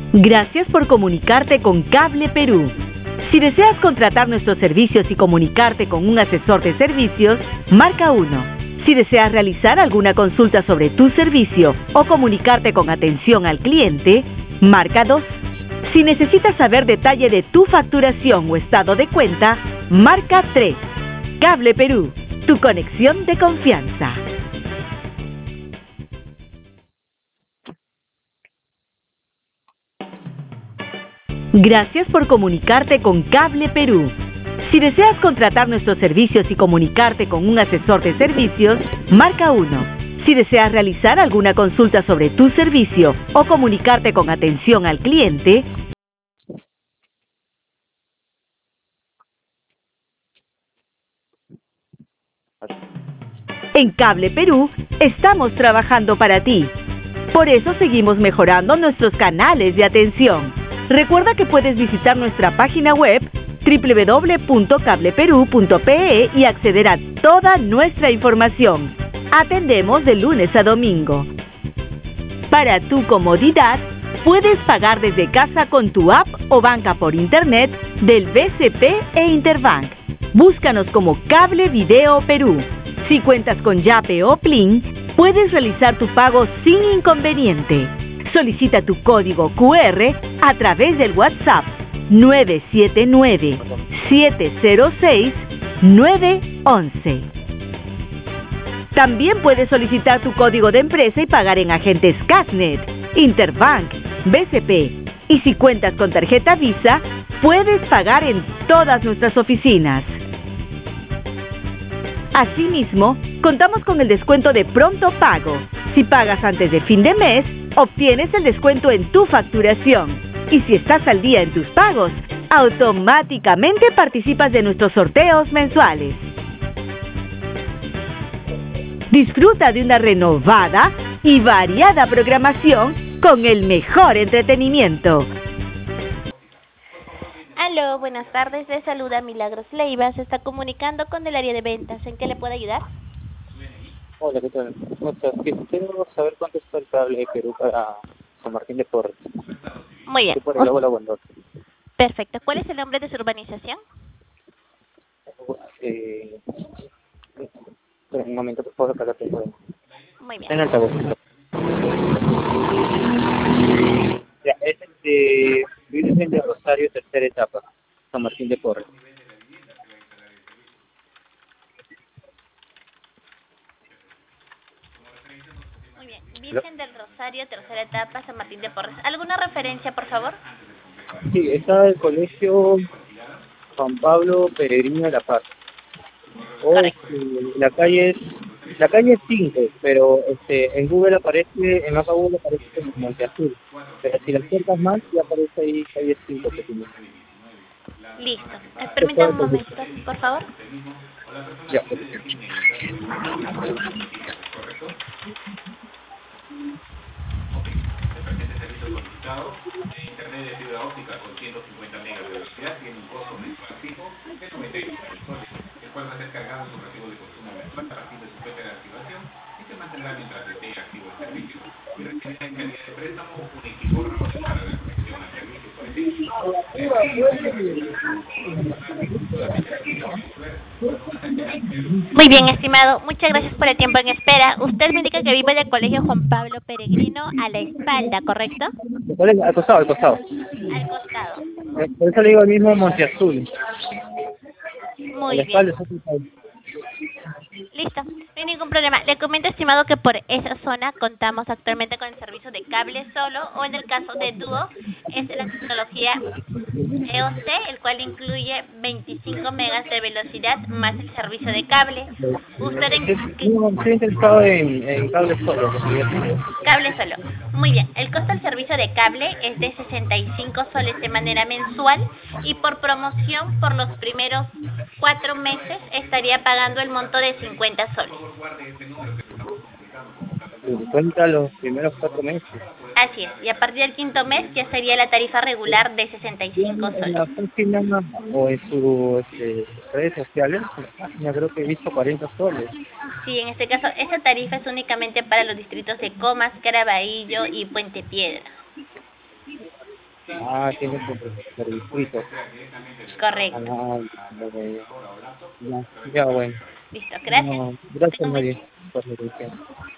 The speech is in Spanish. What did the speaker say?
Gracias por comunicarte con Cable Perú. Si deseas contratar nuestros servicios y comunicarte con un asesor de servicios, marca 1. Si deseas realizar alguna consulta sobre tu servicio o comunicarte con atención al cliente, marca 2. Si necesitas saber detalle de tu facturación o estado de cuenta, marca 3. Cable Perú, tu conexión de confianza. Gracias por comunicarte con Cable Perú. Si deseas contratar nuestros servicios y comunicarte con un asesor de servicios, marca 1. Si deseas realizar alguna consulta sobre tu servicio o comunicarte con atención al cliente, en Cable Perú estamos trabajando para ti. Por eso seguimos mejorando nuestros canales de atención. Recuerda que puedes visitar nuestra página web www.cableperú.pe y acceder a toda nuestra información. Atendemos de lunes a domingo. Para tu comodidad, puedes pagar desde casa con tu app o banca por internet del BCP e Interbank. Búscanos como Cable Video Perú. Si cuentas con Yape o Plin, puedes realizar tu pago sin inconveniente. Solicita tu código QR a través del WhatsApp 979-706-911. También puedes solicitar tu código de empresa y pagar en agentes Casnet, Interbank, BCP. Y si cuentas con tarjeta Visa, puedes pagar en todas nuestras oficinas. Asimismo, contamos con el descuento de pronto pago. Si pagas antes de fin de mes, obtienes el descuento en tu facturación. Y si estás al día en tus pagos, automáticamente participas de nuestros sorteos mensuales. Disfruta de una renovada y variada programación con el mejor entretenimiento. Aló, buenas tardes, les saluda Milagros Leiva, se está comunicando con el área de ventas, ¿en qué le puedo ayudar? Hola, ¿qué tal? ¿Cómo estás? Quiero saber cuánto está el cable de Perú para San Martín de Porres. Muy bien. Estoy por el Lago La Bondota. Perfecto, ¿cuál es el nombre de su urbanización? Pero un momento, por favor, para que te Muy bien. en altavoz. Ya, es el de Virgen de Rosario, tercera etapa, San Martín de Porres. Muy bien, Virgen del Rosario, tercera etapa, San Martín de Porres. ¿Alguna referencia, por favor? Sí, está el colegio Juan Pablo Peregrino de La Paz. Correcto. La calle es 5, pero en Google aparece, en mapa Google aparece como Monte Azul. Pero si la acercas más, ya aparece ahí calle 5 que tiene. Listo. Permítame un momento, por favor. Ya. Internet de fibra óptica con 150 megas de velocidad tiene un costo mensual fijo de 98 soles, el cual va a ser cargado en su recibo de consumo mensual a partir de su fecha de activación y se mantendrá mientras esté activo el servicio. Y requiere en calidad de préstamo un equipo rápido para la conexión al servicio. Por ejemplo, Muy bien, estimado. Muchas gracias por el tiempo en espera. Usted me indica que vive en el Colegio Juan Pablo Peregrino a la espalda, ¿correcto? Al costado, al costado. Al costado. Por eso le digo al mismo Monte Azul. A Muy la bien. espalda está ocupado. Listo, no hay ningún problema. Le comento, estimado, que por esa zona contamos actualmente con el servicio de cable solo o en el caso de dúo es la tecnología EOC, el cual incluye 25 megas de velocidad más el servicio de cable. ¿Usted en qué? No, estoy interesado en cable solo. Cable solo. Muy bien. El costo del servicio de cable es de 65 soles de manera mensual y por promoción por los primeros 4 meses estaría pagando el monto de 50 soles. Cuenta los primeros 4 meses. Así es. Y a partir del 5.º mes ya sería la tarifa regular de 65 En la soles. página o en sus redes sociales, en la página creo que he visto 40 soles. Sí, en este caso, esa tarifa es únicamente para los distritos de Comas, Caraballo y Puente Piedra. Ah, tiene por distrito. Correcto. Ah, ya, ya, bueno. Listo, gracias. No, gracias, Tengo un buen María, día. por la atención.